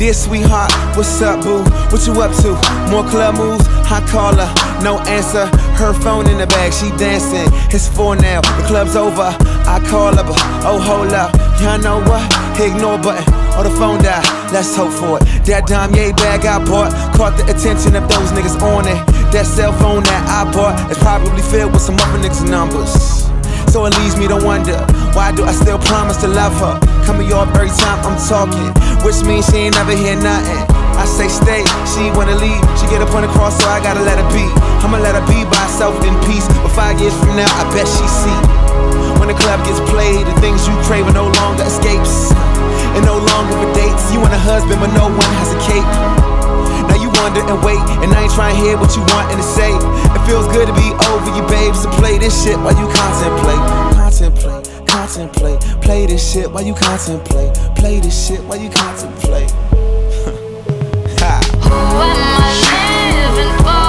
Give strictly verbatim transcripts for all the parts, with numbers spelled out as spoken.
Dear sweetheart, what's up, boo? What you up to? More club moves? I call her, no answer. Her phone in the bag, she dancing. It's four now, the club's over. I call her, but oh, hold up. Y'all know what? Ignore button, or the phone die. Let's hope for it. That Damier bag I bought caught the attention of those niggas on it. That cell phone that I bought is probably filled with some other niggas' numbers. So it leaves me to wonder, why do I still promise to love her? Coming off every time I'm talking, which means she ain't never hear nothing. I say stay, she wanna leave. She get up on the cross, so I gotta let her be. I'ma let her be by herself in peace. But five years from now, I bet she see. When the club gets played, the things you crave are no longer escapes. And no longer for dates. You want a husband, but no one has a cape. Now you wonder and wait, and I ain't trying to hear what you wantin' to say. It feels good to be over you, babes. So play this shit while you contemplate. Contemplate, contemplate. Play this shit while you contemplate. Play this shit while you contemplate. Ha. Who am I living for?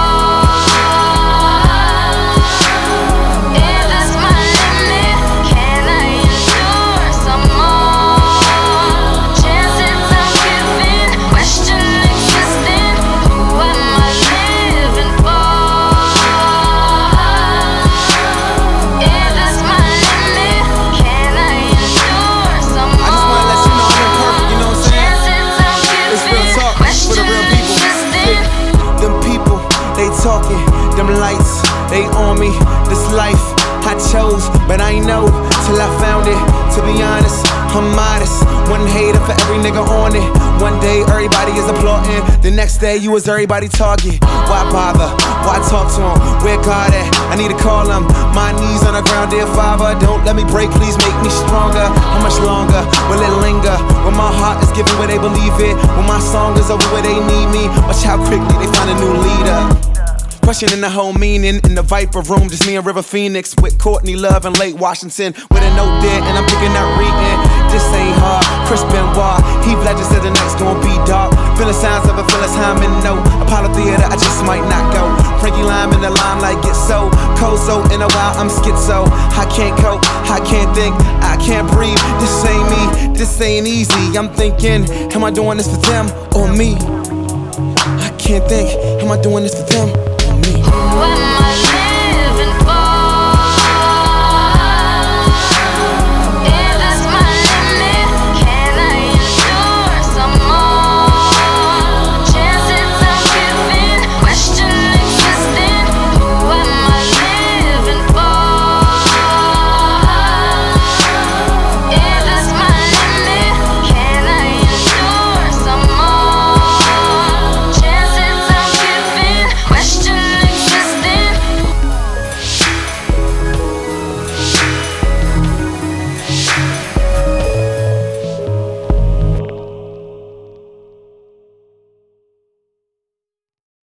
If that's my limit, can I endure some more? Chances I'm giving, question existing. Who am I living for? If that's my limit, can I endure some more? I just wanna let you know I'm imperfect, you know what I'm saying? Chances I'm It's real giving, talk for the real people. Them people, they talking, them lights, they on me. This life I chose, but I ain't know till I found it. To be honest, I'm modest. One hater for every nigga on it. One day everybody is applauding, the next day you was everybody target. Why bother? Why talk to him? Where God at? I need to call him. My knees on the ground, dear Father. Don't let me break, please make me stronger. How much longer will it linger? When my heart is giving where they believe it. When my song is over where they need me. Watch how quickly they find a new leader. Questioning the whole meaning in the Viper room, just me and River Phoenix with Courtney Love and Lake Washington with a note there, and I'm picking up reading. This ain't hard. Chris Benoit, Heath Ledger said the night's gonna be dark. Feeling signs of a Phyllis Hyman, no Apollo Theater, I just might not go. Frankie Lime in the limelight get so cold, so in a while I'm schizo. I can't cope, I can't think, I can't breathe. This ain't me, this ain't easy. I'm thinking, am I doing this for them or me? I can't think, am I doing this for them? Who am